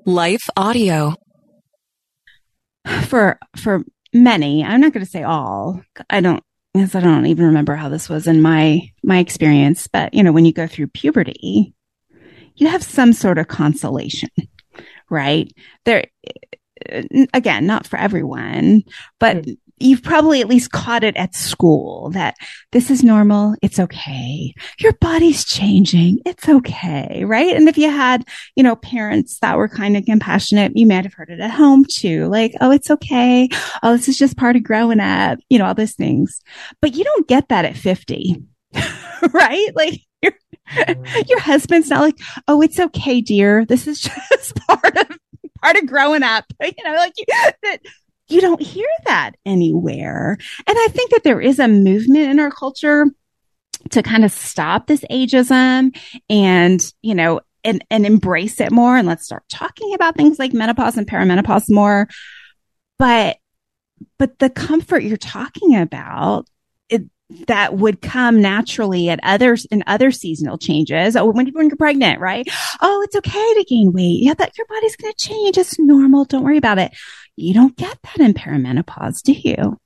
Life Audio. For many, I'm not going to say all. I don't even remember how this was in my experience. But when you go through puberty, you have some sort of consolation, right? There, again, not for everyone, but you've probably at least caught it at school that this is normal. It's okay. Your body's changing. It's okay. Right. And if you had, parents that were kind of compassionate, you might have heard it at home too. Like, oh, it's okay. Oh, this is just part of growing up, all those things. But you don't get that at 50, right? Like your husband's not like, oh, it's okay, dear. This is just part of growing up. You don't hear that anywhere. And I think that there is a movement in our culture to kind of stop this ageism and, and embrace it more. And let's start talking about things like menopause and perimenopause more. But the comfort you're talking about, that would come naturally in other seasonal changes. Oh, when you're pregnant, right? Oh, it's okay to gain weight. Yeah, that your body's going to change. It's normal. Don't worry about it. You don't get that in perimenopause, do you?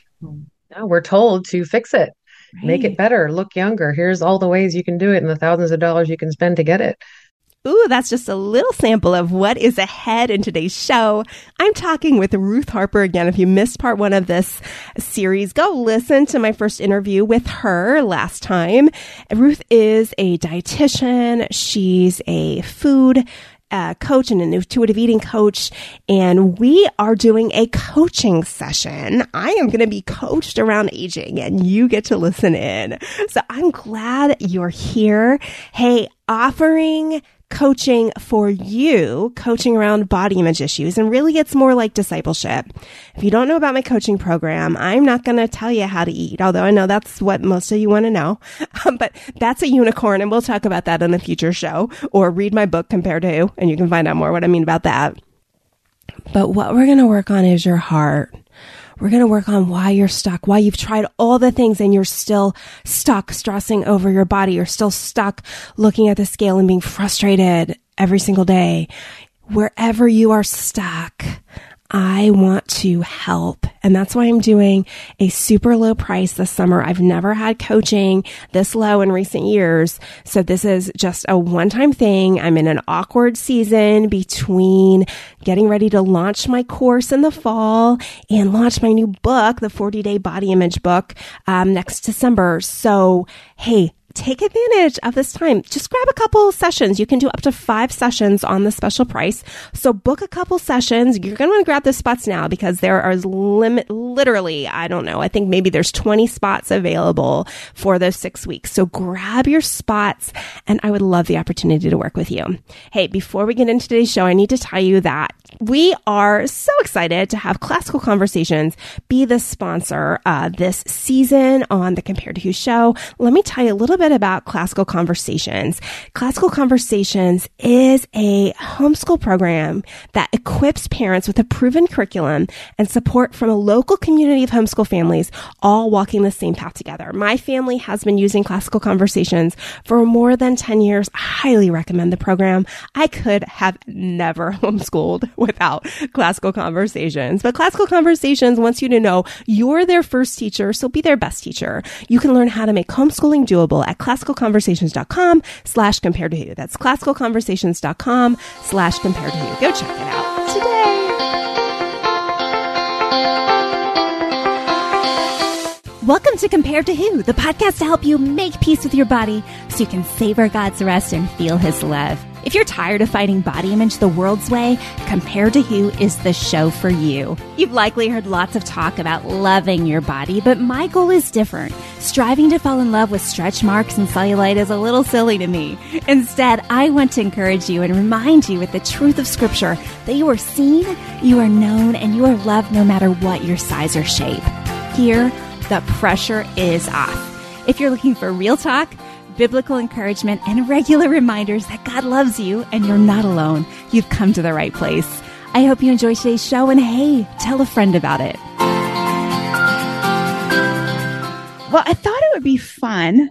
No, we're told to fix it, right. Make it better, look younger. Here's all the ways you can do it and the thousands of dollars you can spend to get it. Ooh, that's just a little sample of what is ahead in today's show. I'm talking with Ruth Harper again. If you missed part one of this series, go listen to my first interview with her last time. Ruth is a dietitian. She's a food coach and an intuitive eating coach, and we are doing a coaching session. I am going to be coached around aging, and you get to listen in. So I'm glad you're here. Hey, offering coaching for you, coaching around body image issues. And really, it's more like discipleship. If you don't know about my coaching program, I'm not going to tell you how to eat, although I know that's what most of you want to know. But that's a unicorn, and we'll talk about that in a future show, or read my book, Compare to, and you can find out more what I mean about that. But what we're going to work on is your heart. We're going to work on why you're stuck, why you've tried all the things and you're still stuck stressing over your body. You're still stuck looking at the scale and being frustrated every single day. Wherever you are stuck, I want to help. And that's why I'm doing a super low price this summer. I've never had coaching this low in recent years. So this is just a one-time thing. I'm in an awkward season between getting ready to launch my course in the fall and launch my new book, the 40-Day Body Image book, next December. So, hey, take advantage of this time. Just grab a couple sessions. You can do up to 5 sessions on the special price. So book a couple sessions. You're going to want to grab the spots now because there are literally, I don't know, I think maybe there's 20 spots available for those 6 weeks. So grab your spots, and I would love the opportunity to work with you. Hey, before we get into today's show, I need to tell you that we are so excited to have Classical Conversations be the sponsor this season on the Compare to Who show. Let me tell you a little bit about Classical Conversations. Classical Conversations is a homeschool program that equips parents with a proven curriculum and support from a local community of homeschool families, all walking the same path together. My family has been using Classical Conversations for more than 10 years. I highly recommend the program. I could have never homeschooled without Classical Conversations, but Classical Conversations wants you to know you're their first teacher, so be their best teacher. You can learn how to make homeschooling doable at classicalconversations.com/compared-to-who. That's classicalconversations.com/compared-to-who. Go check it out today. Welcome to Compared to Who, the podcast to help you make peace with your body so you can savor God's rest and feel His love. If you're tired of fighting body image the world's way, Compared to Who is the show for you. You've likely heard lots of talk about loving your body, but my goal is different. Striving to fall in love with stretch marks and cellulite is a little silly to me. Instead, I want to encourage you and remind you with the truth of Scripture that you are seen, you are known, and you are loved no matter what your size or shape. Here, the pressure is off. If you're looking for real talk, biblical encouragement, and regular reminders that God loves you and you're not alone, you've come to the right place. I hope you enjoy today's show, and hey, tell a friend about it. Well, I thought it would be fun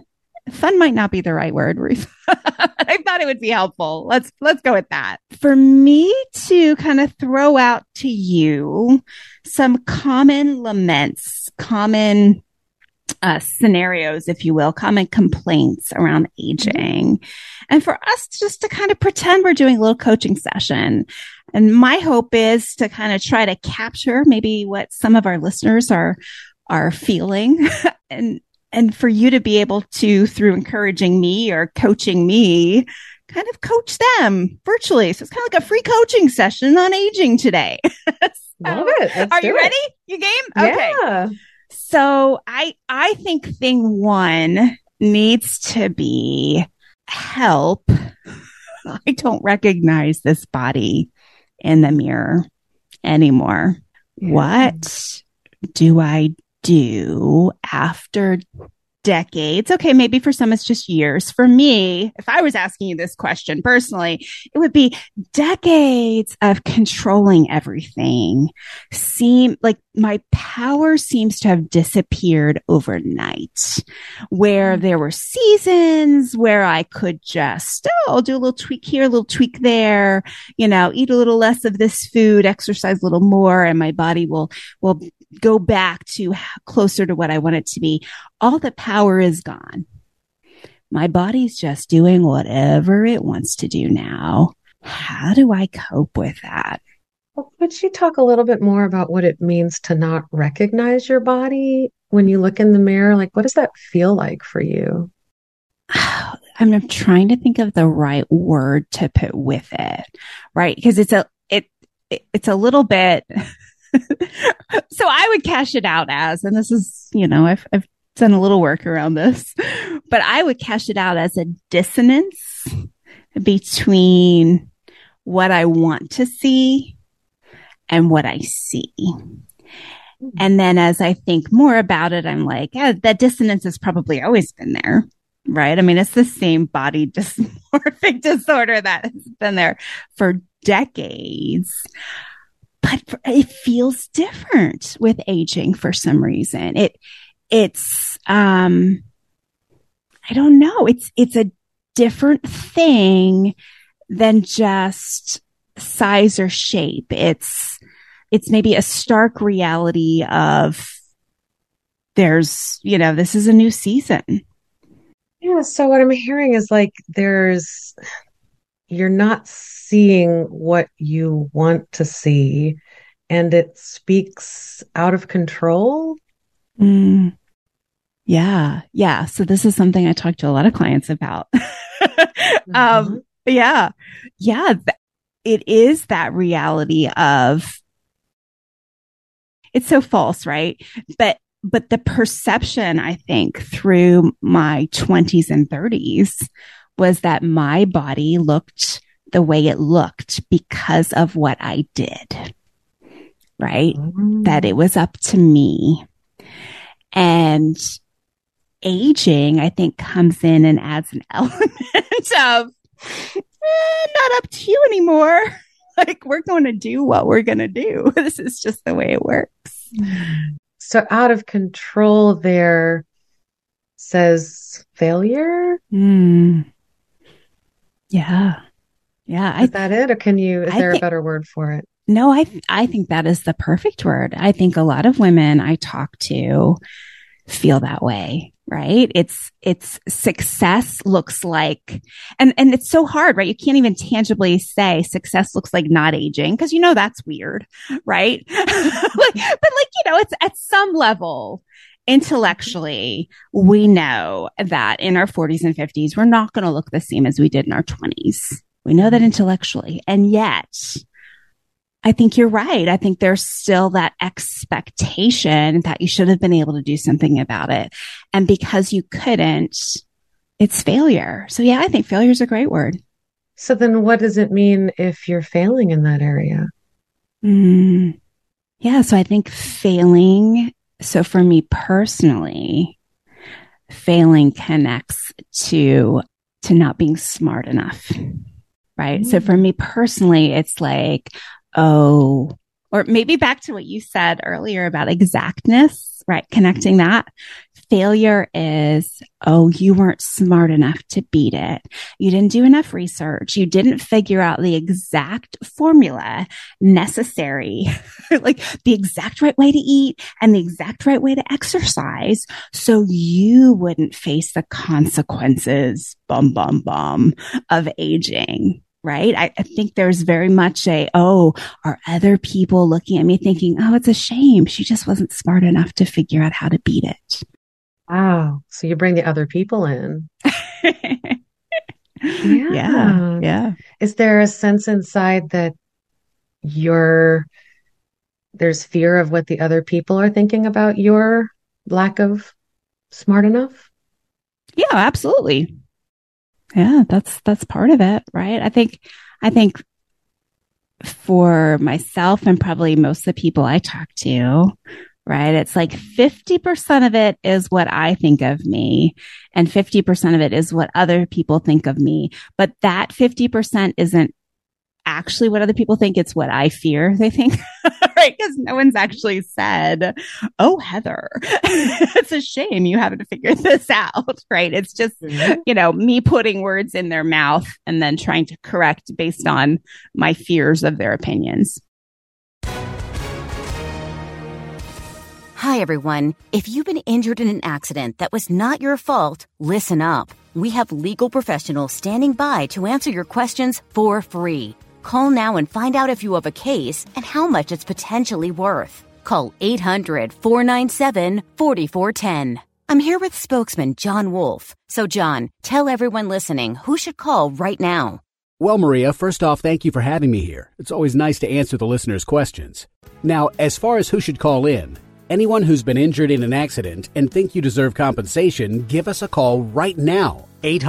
Fun might not be the right word, Ruth. I thought it would be helpful. Let's go with that. For me to kind of throw out to you some common laments, common scenarios, if you will, common complaints around aging. And for us just to kind of pretend we're doing a little coaching session. And my hope is to kind of try to capture maybe what some of our listeners are feeling and for you to be able to, through encouraging me or coaching me, kind of coach them virtually. So it's kind of like a free coaching session on aging today. Love it. Are you ready? You game? Okay. Yeah. So I think thing one needs to be help. I don't recognize this body in the mirror anymore. Yeah. What do I do after decades? Okay, maybe for some it's just years. For me, if I was asking you this question personally, it would be decades of controlling everything. Seem like my power seems to have disappeared overnight, where there were seasons where I could just, I'll do a little tweak here, a little tweak there, eat a little less of this food, exercise a little more, and my body will go back to closer to what I want it to be. All the power is gone. My body's just doing whatever it wants to do now. How do I cope with that? Well, could you talk a little bit more about what it means to not recognize your body when you look in the mirror? Like, what does that feel like for you? I'm trying to think of the right word to put with it, right? Because it's a little bit. So I would cash it out as, and this is, I've done a little work around this, but I would cash it out as a dissonance between what I want to see and what I see. And then as I think more about it, I'm like, that dissonance has probably always been there, right? I mean, it's the same body dysmorphic disorder that has been there for decades. But it feels different with aging for some reason. It's I don't know. It's a different thing than just size or shape. It's maybe a stark reality of this is a new season. Yeah. So what I'm hearing is like you're not seeing what you want to see, and it speaks out of control. Yeah. So this is something I talk to a lot of clients about. Yeah. It is that reality of, it's so false, right? But the perception, I think, through my 20s and 30s was that my body looked the way it looked because of what I did, right? That it was up to me. And aging, I think, comes in and adds an element of not up to you anymore. Like, we're going to do what we're going to do. This is just the way it works. So out of control there says failure? Yeah. Is that it? Or is there a better word for it? No, I think that is the perfect word. I think a lot of women I talk to feel that way, right? It's success looks like, and it's so hard, right? You can't even tangibly say success looks like not aging because that's weird, right? It's at some level intellectually, we know that in our 40s and 50s, we're not going to look the same as we did in our 20s. We know that intellectually. And yet, I think you're right. I think there's still that expectation that you should have been able to do something about it. And because you couldn't, it's failure. So yeah, I think failure is a great word. So then what does it mean if you're failing in that area? Yeah. So I think failing. So for me personally, failing connects to not being smart enough. Right. So for me personally, it's like, or maybe back to what you said earlier about exactness, right? Connecting that. failure is, oh, you weren't smart enough to beat it. You didn't do enough research. You didn't figure out the exact formula necessary, like the exact right way to eat and the exact right way to exercise. So you wouldn't face the consequences, of aging. Right. I think there's very much are other people looking at me thinking, oh, it's a shame. She just wasn't smart enough to figure out how to beat it. Wow. So you bring the other people in. Yeah. Yeah. Is there a sense inside that there's fear of what the other people are thinking about your lack of smart enough? Yeah, absolutely. Yeah, that's part of it, right? I think for myself and probably most of the people I talk to, right? It's like 50% of it is what I think of me and 50% of it is what other people think of me. But that 50% isn't actually what other people think. It's what I fear they think, right? Because no one's actually said, oh, Heather, it's a shame you haven't figured this out, right? It's just, me putting words in their mouth and then trying to correct based on my fears of their opinions. Hi, everyone. If you've been injured in an accident that was not your fault, listen up. We have legal professionals standing by to answer your questions for free. Call now and find out if you have a case and how much it's potentially worth. Call 800-497-4410. I'm here with spokesman John Wolf. So, John, tell everyone listening who should call right now. Well, Maria, first off, thank you for having me here. It's always nice to answer the listeners' questions. Now, as far as who should call in, anyone who's been injured in an accident and think you deserve compensation, give us a call right now.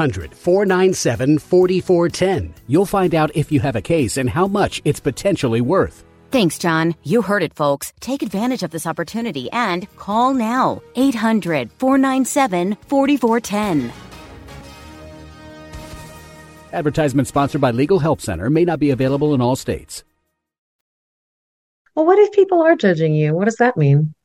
800-497-4410. You'll find out if you have a case and how much it's potentially worth. Thanks, John. You heard it, folks. Take advantage of this opportunity and call now. 800-497-4410. Advertisement sponsored by Legal Help Center. May not be available in all states. Well, what if people are judging you? What does that mean?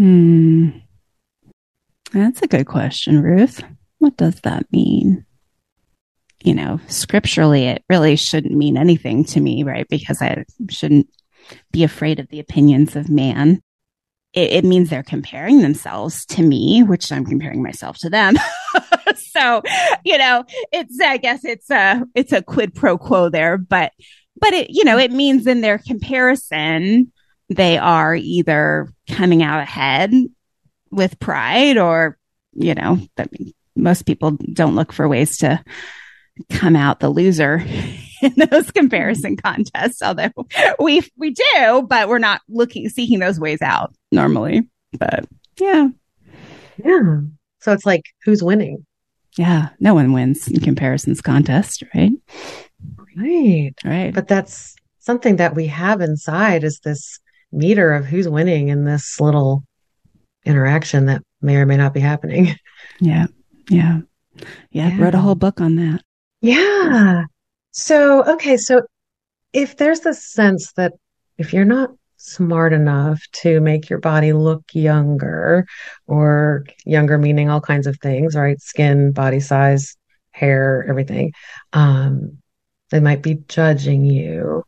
That's a good question, Ruth. What does that mean? Scripturally, it really shouldn't mean anything to me, right? Because I shouldn't be afraid of the opinions of man. It means they're comparing themselves to me, which I'm comparing myself to them. So, I guess it's a quid pro quo there, but it means in their comparison, they are either coming out ahead with pride or, most people don't look for ways to come out the loser in those comparison contests. Although we do, but we're not seeking those ways out normally. But yeah. So it's like, who's winning? Yeah. No one wins in comparisons contest, right? Right. But that's something that we have inside is this meter of who's winning in this little interaction that may or may not be happening. Yeah. Wrote a whole book on that. Yeah. So if there's this sense that if you're not smart enough to make your body look younger, or younger meaning all kinds of things, right? Skin, body size, hair, everything, they might be judging you.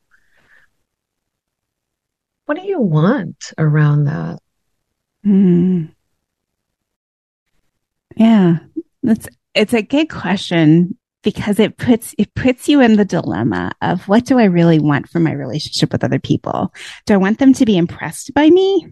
What do you want around that? Yeah, it's a good question because it puts you in the dilemma of what do I really want from my relationship with other people? Do I want them to be impressed by me?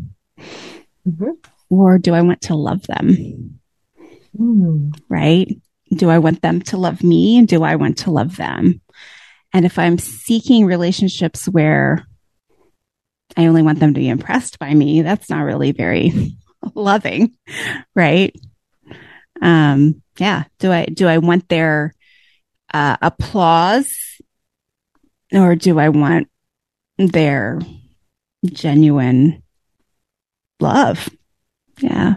Or do I want to love them? Right? Do I want them to love me? And do I want to love them? And if I'm seeking relationships where I only want them to be impressed by me, that's not really very loving, right? Do I want their applause, or do I want their genuine love? Yeah.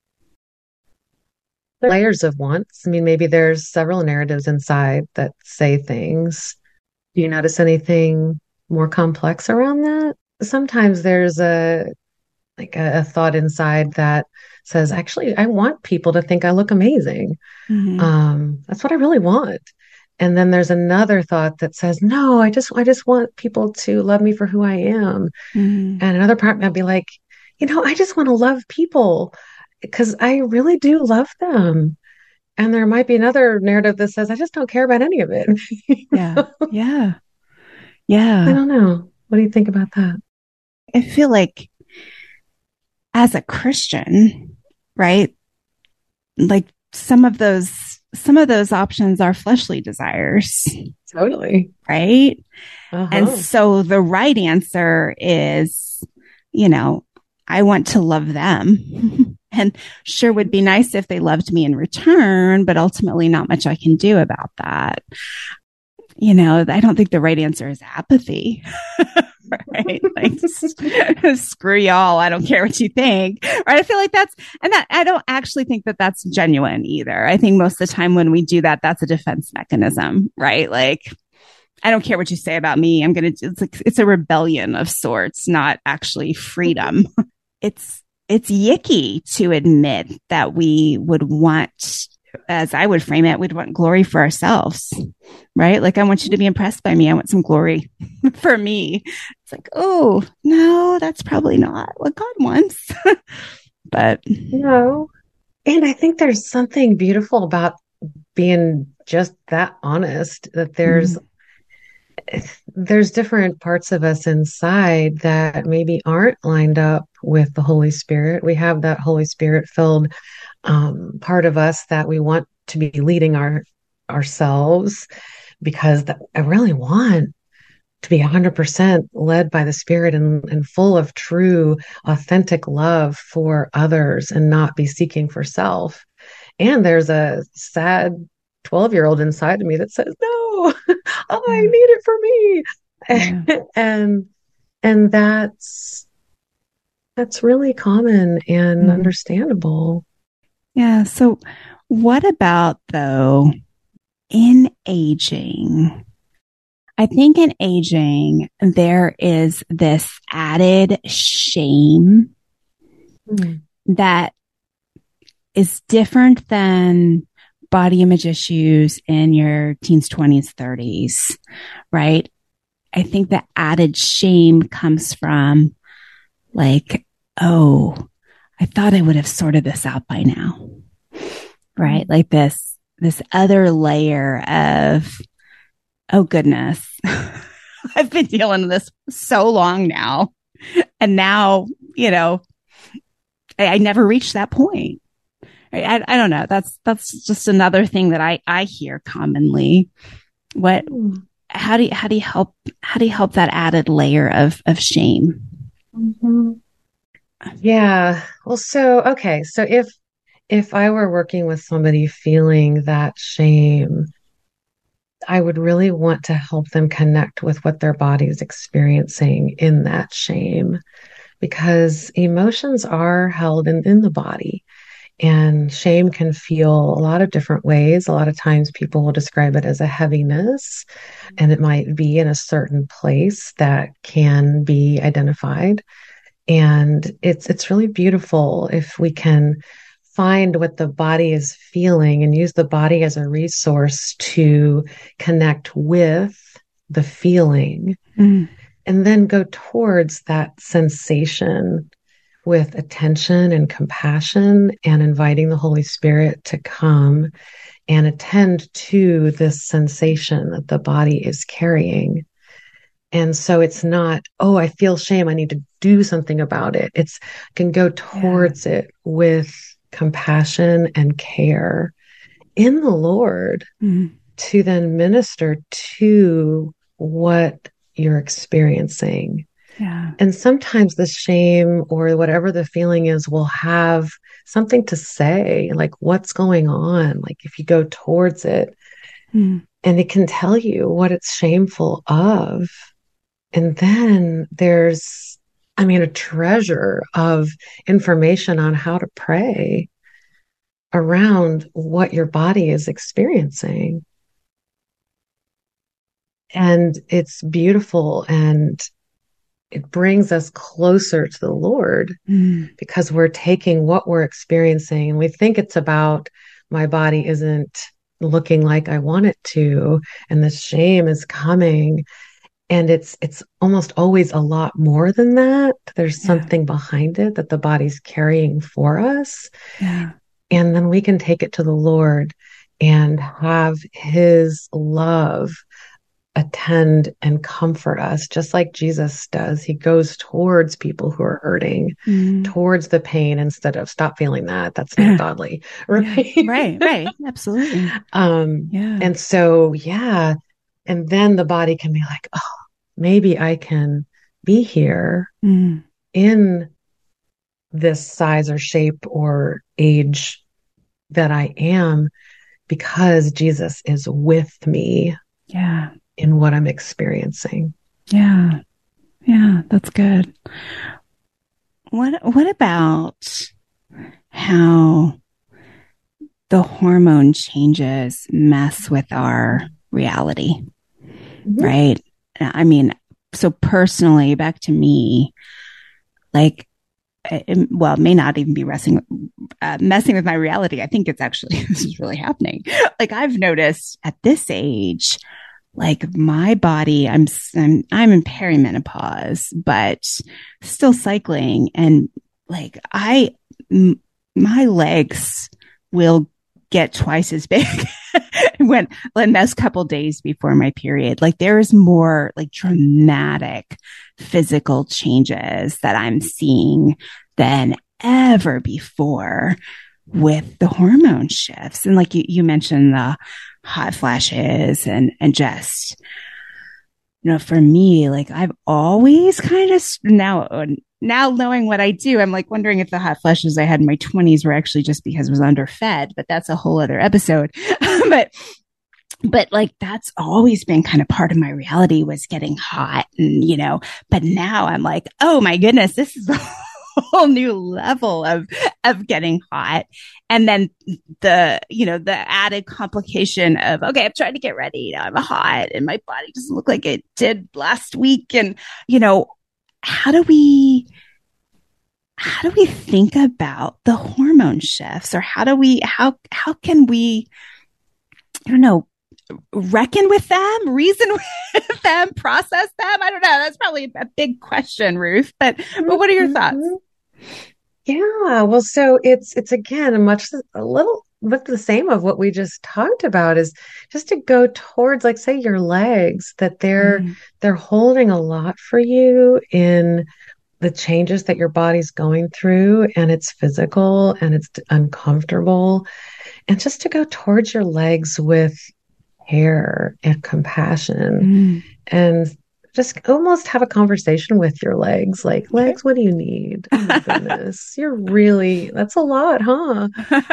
Layers of wants. I mean, maybe there's several narratives inside that say things. Do you notice anything more complex around that? Sometimes there's an like a thought inside that says, actually, I want people to think I look amazing. That's what I really want. And then there's another thought that says, no, I just want people to love me for who I am. And another part might be like, I just want to love people because I really do love them. And there might be another narrative that says, I just don't care about any of it. Yeah. Yeah. I Yeah. don't know. What do you think about that? I feel like as a Christian, right? Like some of those options are fleshly desires, Totally. right? Uh-huh. And so the right answer is, I want to love them. And sure would be nice if they loved me in return, but ultimately not much I can do about that. I don't think the right answer is apathy. Right? Like, screw y'all. I don't care what you think. Right? I feel like I don't actually think that that's genuine either. I think most of the time when we do that, that's a defense mechanism, right? Like, I don't care what you say about me. It's a rebellion of sorts, not actually freedom. It's yicky to admit that we would want, as I would frame it, we'd want glory for ourselves, right? Like, I want you to be impressed by me. I want some glory for me. It's like, oh, no, that's probably not what God wants. But no. And I think there's something beautiful about being just that honest, that there's different parts of us inside that maybe aren't lined up with the Holy Spirit. We have that Holy Spirit filled part of us that we want to be leading ourselves, because I really want to be 100% led by the Spirit and full of true, authentic love for others and not be seeking for self. And there's a sad 12-year-old inside of me that says, no, I need it for me. Yeah. and that's really common and understandable. Yeah. So what about, though, in aging? I think in aging, there is this added shame that is different than body image issues in your teens, 20s, 30s, right? I think the added shame comes from like, oh, I thought I would have sorted this out by now, right? Like this other layer of, oh goodness, I've been dealing with this so long now. And now, I never reached that point. I don't know. That's just another thing that I hear commonly. How do you help that added layer of shame? Mm-hmm. Yeah. Well, so if I were working with somebody feeling that shame, I would really want to help them connect with what their body is experiencing in that shame, because emotions are held in the body. And shame can feel a lot of different ways. A lot of times people will describe it as a heaviness, and it might be in a certain place that can be identified. And it's really beautiful if we can find what the body is feeling and use the body as a resource to connect with the feeling, and then go towards that sensation with attention and compassion, and inviting the Holy Spirit to come and attend to this sensation that the body is carrying. And so it's not, oh, I feel shame, I need to do something about it. I can go towards it with compassion and care in the Lord to then minister to what you're experiencing. Yeah. And sometimes the shame or whatever the feeling is will have something to say, like what's going on. Like if you go towards it, and it can tell you what it's shameful of. And then there's, a treasure of information on how to pray around what your body is experiencing. And it's beautiful and it brings us closer to the Lord because we're taking what we're experiencing and we think it's about my body isn't looking like I want it to, and the shame is coming. And it's almost always a lot more than that. There's something behind it that the body's carrying for us. Yeah. And then we can take it to the Lord and have his love attend and comfort us, just like Jesus does. He goes towards people who are hurting, towards the pain instead of stop feeling that. That's not godly. Right. Yeah. Right. Absolutely. And so, and then the body can be like, oh, maybe I can be here in this size or shape or age that I am because Jesus is with me in what I'm experiencing. Yeah. Yeah, that's good. What about how the hormone changes mess with our reality, right? I mean, so personally, back to me, like, it may not even be messing with my reality. I think it's actually, this is really happening. Like, I've noticed at this age, like my body, I'm in perimenopause, but still cycling. And like, my legs will get twice as big when those couple days before my period. Like, there is more like dramatic physical changes that I'm seeing than ever before with the hormone shifts. And like you mentioned the hot flashes and just, for me, like I've always kind of now knowing what I do, I'm like wondering if the hot flashes I had in my 20s were actually just because I was underfed, but that's a whole other episode. But like, that's always been kind of part of my reality, was getting hot and, but now I'm like, oh my goodness, this is a whole new level of getting hot. And then the added complication of, okay, I'm trying to get ready. Now I'm hot and my body doesn't look like it did last week. And, how do we think about the hormone shifts, or how can we, I don't know, reckon with them, reason with them, process them? I don't know. That's probably a big question, Ruth, but what are your thoughts? Yeah. Well, so it's again, a little bit the same of what we just talked about, is just to go towards, like, say, your legs, that they're holding a lot for you in the changes that your body's going through, and it's physical and it's uncomfortable. And just to go towards your legs with care and compassion and just almost have a conversation with your legs, like, legs, what do you need? Oh my goodness, that's a lot, huh?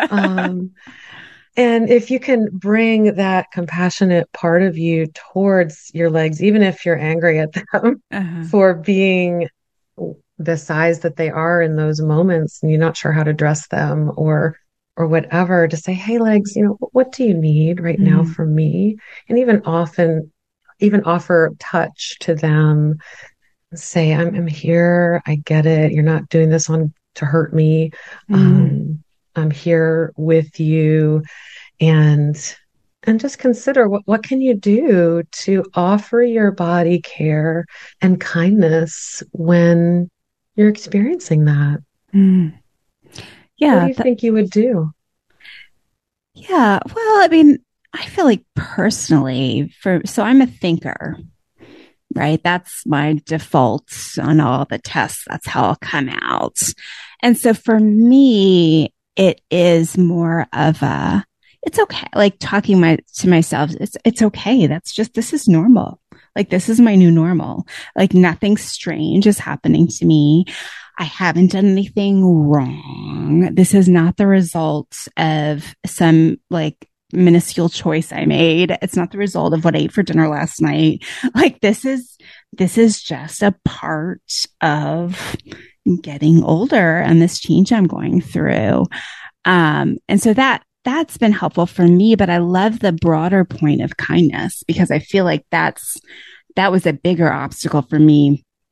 And if you can bring that compassionate part of you towards your legs, even if you're angry at them for being the size that they are in those moments, and you're not sure how to dress them or whatever, to say, hey, legs, what do you need right now from me? And even offer touch to them. Say, I'm here. I get it. You're not doing this to hurt me. I'm here with you. And just consider what can you do to offer your body care and kindness when you're experiencing that. Yeah. What do you think you would do? Yeah. Well, I mean, I feel like personally, so I'm a thinker, right? That's my default on all the tests. That's how I'll come out. And so for me, it is more of it's okay. Like talking to myself, it's okay. This is normal. Like, this is my new normal. Like, nothing strange is happening to me. I haven't done anything wrong. This is not the result of some like minuscule choice I made. It's not the result of what I ate for dinner last night. Like, this is just a part of getting older and this change I'm going through. And so that's been helpful for me, but I love the broader point of kindness, because I feel like that was a bigger obstacle for me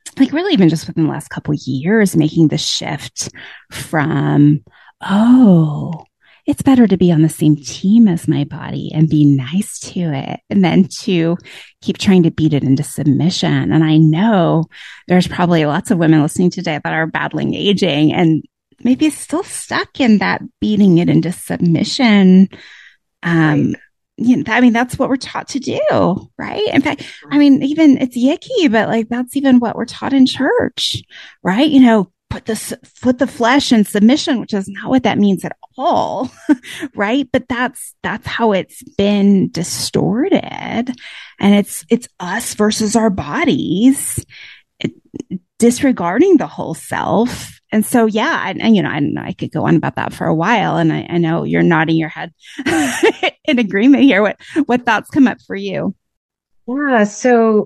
like really even just within the last couple of years, making the shift from, oh, it's better to be on the same team as my body and be nice to it, and then to keep trying to beat it into submission. And I know there's probably lots of women listening today that are battling aging and maybe still stuck in that beating it into submission. Right. I mean, that's what we're taught to do, right? In fact, I mean, even it's yicky, but like that's even what we're taught in church, right? Put the flesh in submission, which is not what that means at all, right? But that's how it's been distorted, and it's us versus our bodies, disregarding the whole self. And so, yeah, I could go on about that for a while, and I know you're nodding your head in agreement here. What thoughts come up for you? Yeah. So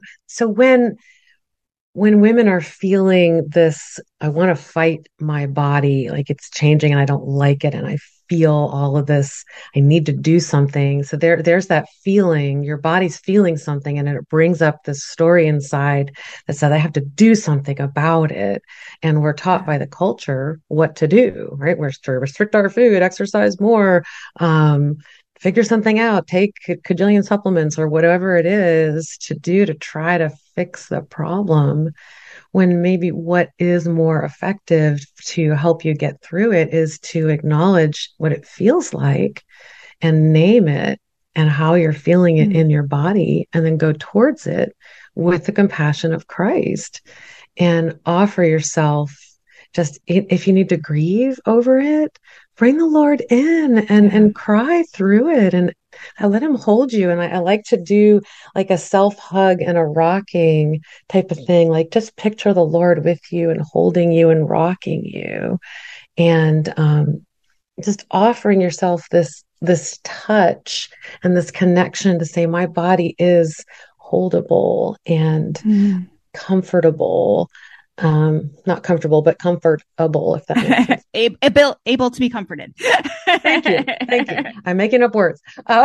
when women are feeling this, I want to fight my body, like it's changing and I don't like it, and I feel all of this, I need to do something. So there's that feeling, your body's feeling something, and it brings up this story inside that says I have to do something about it. And we're taught by the culture what to do, right? We're to restrict our food, exercise more, figure something out, take a cajillion supplements or whatever it is to do to try to fix the problem, when maybe what is more effective to help you get through it is to acknowledge what it feels like and name it and how you're feeling it in your body, and then go towards it with the compassion of Christ and offer yourself. Just if you need to grieve over it, bring the Lord in and cry through it, and I let him hold you. And I like to do like a self hug and a rocking type of thing. Like just picture the Lord with you and holding you and rocking you, and just offering yourself this touch and this connection to say, my body is holdable and comfortable. Not comfortable, but comfortable, if that makes sense. able to be comforted. Thank you. I'm making up words.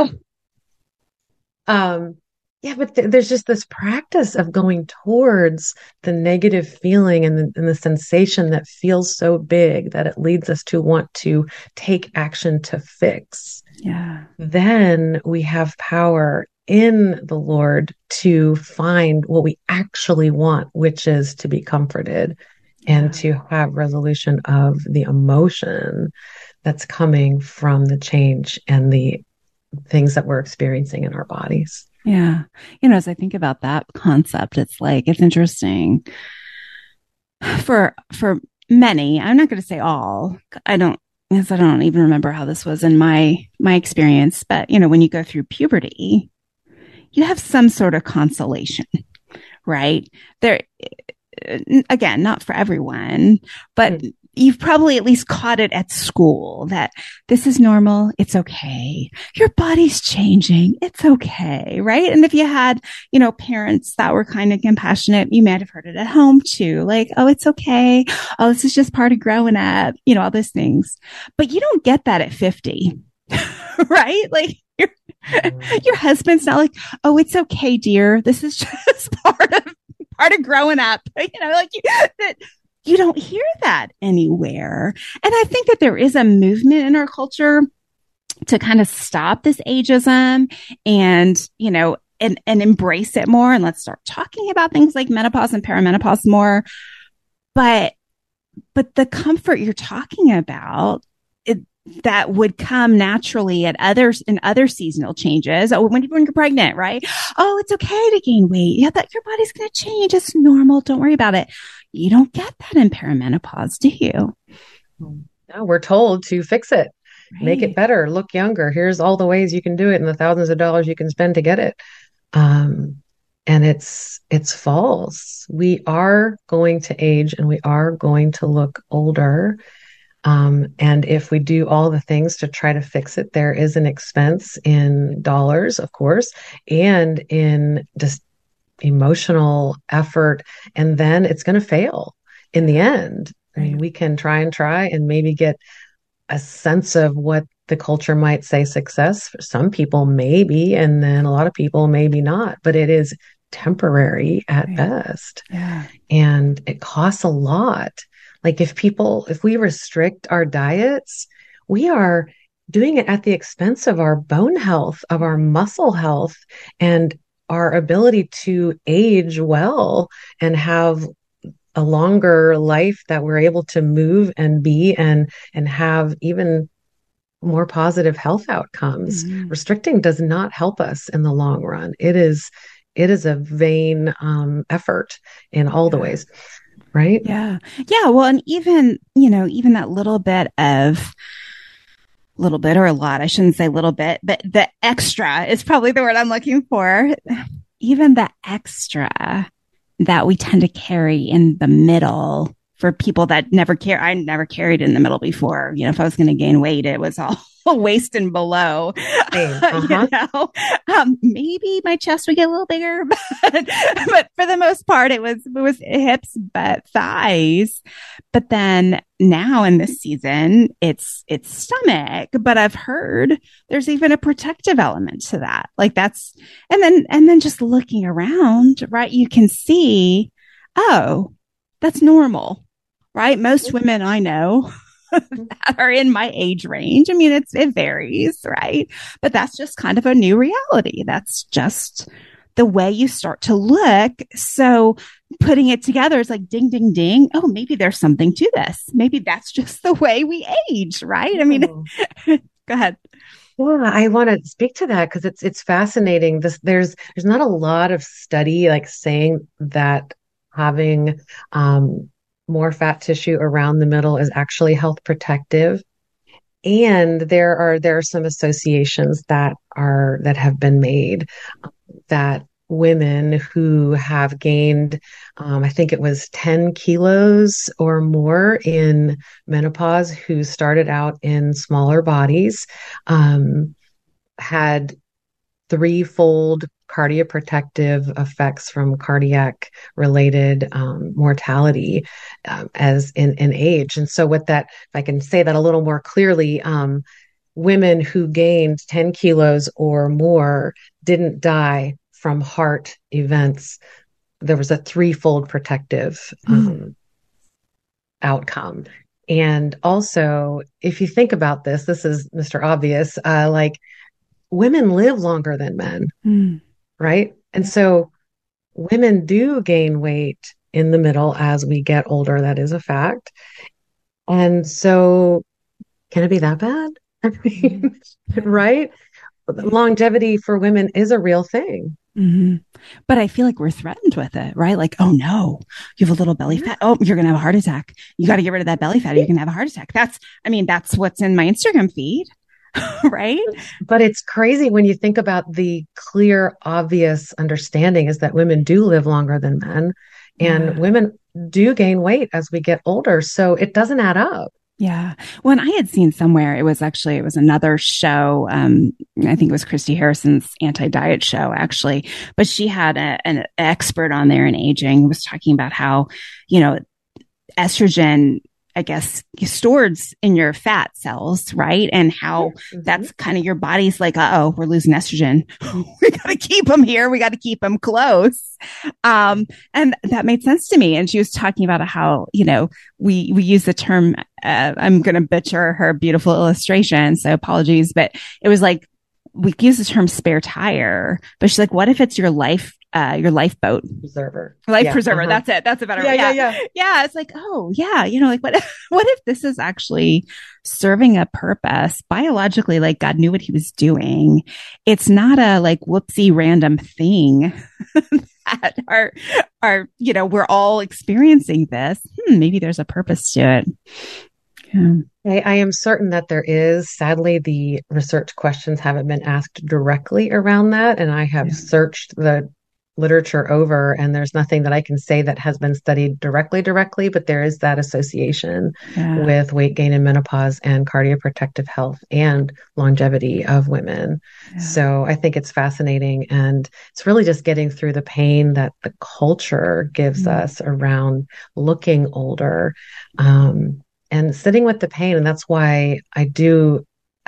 Yeah, but there's just this practice of going towards the negative feeling and the sensation that feels so big that it leads us to want to take action to fix. Yeah. Then we have power in the Lord to find what we actually want, which is to be comforted and to have resolution of the emotion that's coming from the change and the things that we're experiencing in our bodies. Yeah. As I think about that concept, it's interesting for many. I'm not going to say all. I don't even remember how this was in my experience, but when you go through puberty, you have some sort of consolation, right? There, again, not for everyone, but you've probably at least caught it at school that this is normal. It's okay. Your body's changing. It's okay. Right. And if you had, parents that were kind of compassionate, you might have heard it at home too. Like, oh, it's okay. Oh, this is just part of growing up, all those things. But you don't get that at 50, right? Like your husband's not like, oh, it's okay, dear. This is just part of growing up. You don't hear that anywhere. And I think that there is a movement in our culture to kind of stop this ageism and, and embrace it more. And let's start talking about things like menopause and perimenopause more. But the comfort you're talking about, that would come naturally in other seasonal changes. Oh, when you're pregnant, right? Oh, it's okay to gain weight. Yeah, that your body's going to change. It's normal. Don't worry about it. You don't get that in perimenopause, do you? No, we're told to fix it, make it better, look younger. Here's all the ways you can do it and the thousands of dollars you can spend to get it. And it's false. We are going to age and we are going to look older. And if we do all the things to try to fix it, there is an expense in dollars, of course, and in just emotional effort. And then it's going to fail in the end. I mean, we can try and maybe get a sense of what the culture might say success. For some people, maybe, and then a lot of people, maybe not. But it is temporary at Right. best. Yeah. And it costs a lot. Like if we restrict our diets, we are doing it at the expense of our bone health, of our muscle health, and our ability to age well and have a longer life that we're able to move and be and have even more positive health outcomes. Mhm. Restricting does not help us in the long run. It is a vain effort in all the Yeah. ways, right? Yeah. Yeah. Well, and even, even that little bit or a lot, I shouldn't say little bit, but the extra is probably the word I'm looking for. Even the extra that we tend to carry in the middle for people that never care. I never carried in the middle before. If I was going to gain weight, it was all waist and below. Same. Uh-huh. Maybe my chest would get a little bigger, but for the most part, it was hips, butt, thighs. But then now in this season, it's stomach. But I've heard there's even a protective element to that. Like and then just looking around, right? You can see, oh, that's normal, right? Most women I know that are in my age range. I mean, it varies, right? But that's just kind of a new reality. That's just the way you start to look. So putting it together is like ding, ding, ding. Oh, maybe there's something to this. Maybe that's just the way we age, right? I mean, go ahead. Well, I want to speak to that because it's fascinating. There's not a lot of study like saying that having more fat tissue around the middle is actually health protective. And there are some associations that have been made that women who have gained, I think it was 10 kilos or more in menopause, who started out in smaller bodies, had threefold cardioprotective effects from cardiac related mortality as in age. And so with that, if I can say that a little more clearly, women who gained 10 kilos or more didn't die from heart events. There was a threefold protective outcome. And also, if you think about this is Mr. Obvious, like women live longer than men, right? And so women do gain weight in the middle as we get older. That is a fact. And so can it be that bad? I mean, right? Longevity for women is a real thing. Mm-hmm. But I feel like we're threatened with it, right? Like, oh no, you have a little belly fat. Oh, you're going to have a heart attack. You got to get rid of that belly fat. Or you're going to have a heart attack. That's what's in my Instagram feed, right? But it's crazy when you think about the clear, obvious understanding is that women do live longer than men and women do gain weight as we get older. So it doesn't add up. Yeah. When I had seen somewhere, it was another show. I think it was Christy Harrison's anti-diet show, actually, but she had an expert on there in aging, was talking about how, estrogen, I guess, stores in your fat cells, right? And how that's kind of your body's like, oh, we're losing estrogen. We got to keep them here. We got to keep them close. And that made sense to me. And she was talking about how, we use the term, I'm going to butcher her beautiful illustration, so apologies, but it was like, we use the term spare tire, but she's like, what if it's your lifeboat preserver, preserver. That's it. That's a better way. Yeah. It's like, oh yeah. Like what if this is actually serving a purpose biologically? Like God knew what he was doing. It's not a like whoopsie random thing that are, we're all experiencing this. Maybe there's a purpose to it. Yeah. I am certain that there is. Sadly, the research questions haven't been asked directly around that. And I have searched the literature over, and there's nothing that I can say that has been studied directly, but there is that association with weight gain in menopause and cardioprotective health and longevity of women. Yeah. So I think it's fascinating. And it's really just getting through the pain that the culture gives us around looking older. And sitting with the pain. And that's why I do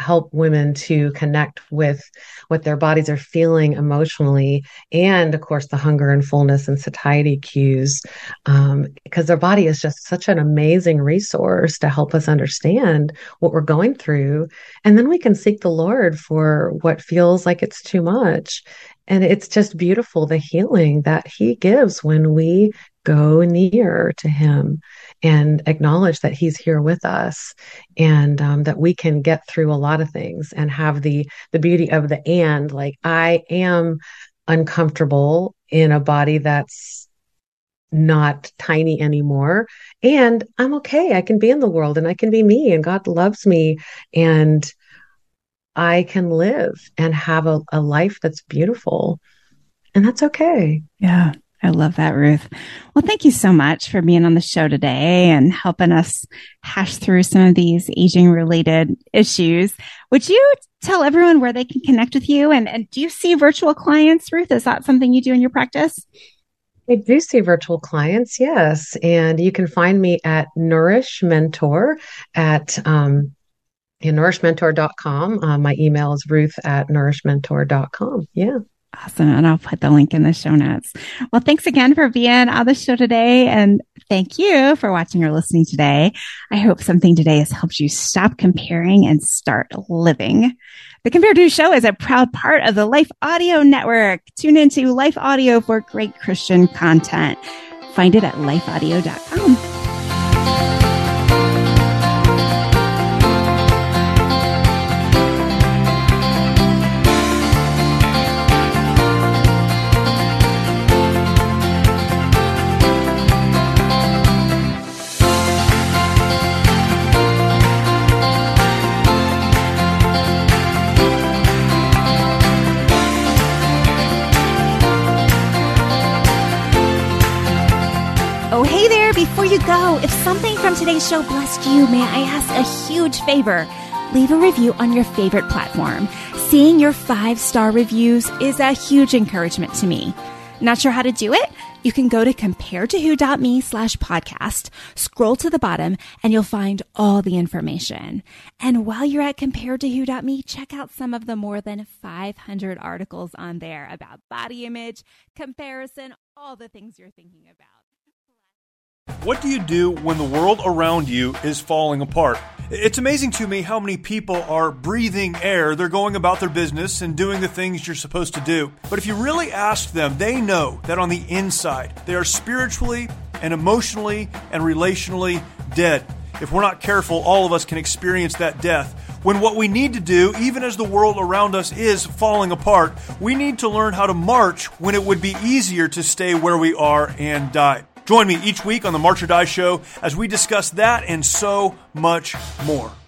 help women to connect with what their bodies are feeling emotionally, and of course the hunger and fullness and satiety cues, because their body is just such an amazing resource to help us understand what we're going through. And then we can seek the Lord for what feels like it's too much. And it's just beautiful, the healing that he gives when we go near to him and acknowledge that he's here with us, and that we can get through a lot of things and have the beauty of the and, like, I am uncomfortable in a body that's not tiny anymore, and I'm okay. I can be in the world and I can be me, and God loves me, and I can live and have a life that's beautiful, and that's okay. Yeah. I love that, Ruth. Well, thank you so much for being on the show today and helping us hash through some of these aging related issues. Would you tell everyone where they can connect with you? And do you see virtual clients, Ruth? Is that something you do in your practice? I do see virtual clients, yes. And you can find me at Nourish Mentor at nourishmentor.com. My email is ruth@nourishmentor.com. Yeah. Awesome. And I'll put the link in the show notes. Well, thanks again for being on the show today. And thank you for watching or listening today. I hope something today has helped you stop comparing and start living. The Compared To Show is a proud part of the Life Audio Network. Tune into Life Audio for great Christian content. Find it at lifeaudio.com. Before you go, if something from today's show blessed you, may I ask a huge favor? Leave a review on your favorite platform. Seeing your 5-star reviews is a huge encouragement to me. Not sure how to do it? You can go to comparedtowho.me/podcast, scroll to the bottom, and you'll find all the information. And while you're at comparedtowho.me, check out some of the more than 500 articles on there about body image, comparison, all the things you're thinking about. What do you do when the world around you is falling apart? It's amazing to me how many people are breathing air. They're going about their business and doing the things you're supposed to do. But if you really ask them, they know that on the inside, they are spiritually and emotionally and relationally dead. If we're not careful, all of us can experience that death. When what we need to do, even as the world around us is falling apart, we need to learn how to march when it would be easier to stay where we are and die. Join me each week on the March or Die Show as we discuss that and so much more.